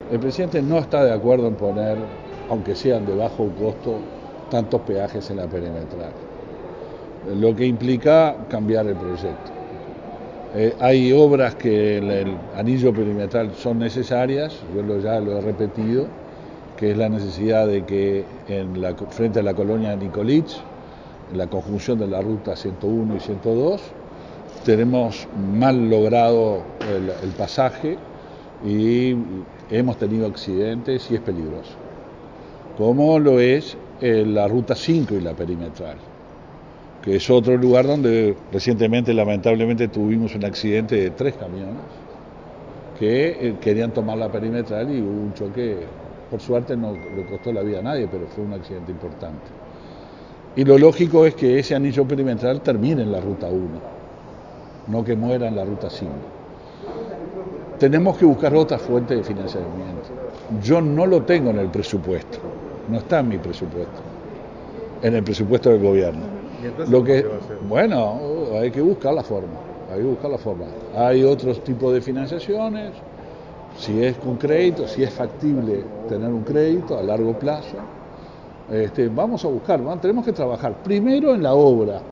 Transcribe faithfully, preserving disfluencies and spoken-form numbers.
El presidente no está de acuerdo en poner, aunque sean de bajo costo, tantos peajes en la perimetral, lo que implica cambiar el proyecto. Eh, hay obras que el, el anillo perimetral son necesarias, yo lo, ya lo he repetido, que es la necesidad de que en la, frente a la colonia de Nicolich, en la conjunción de la ruta ciento uno y ciento dos, tenemos mal logrado el, el pasaje y hemos tenido accidentes y es peligroso, como lo es eh, la ruta cinco y la perimetral, que es otro lugar donde recientemente lamentablemente tuvimos un accidente de tres camiones que eh, querían tomar la perimetral y hubo un choque, por suerte no le costó la vida a nadie, pero fue un accidente importante. Y lo lógico es que ese anillo perimetral termine en la ruta uno, no que muera en la ruta cinco. Tenemos que buscar otra fuente de financiamiento. Yo no lo tengo en el presupuesto, no está en mi presupuesto, en el presupuesto del gobierno. ¿Y entonces lo que, qué va a hacer? Bueno, hay que buscar la forma, hay que buscar la forma. Hay otros tipos de financiaciones, si es con crédito, si es factible tener un crédito a largo plazo. Este, vamos a buscar, ¿no? Tenemos que trabajar primero en la obra.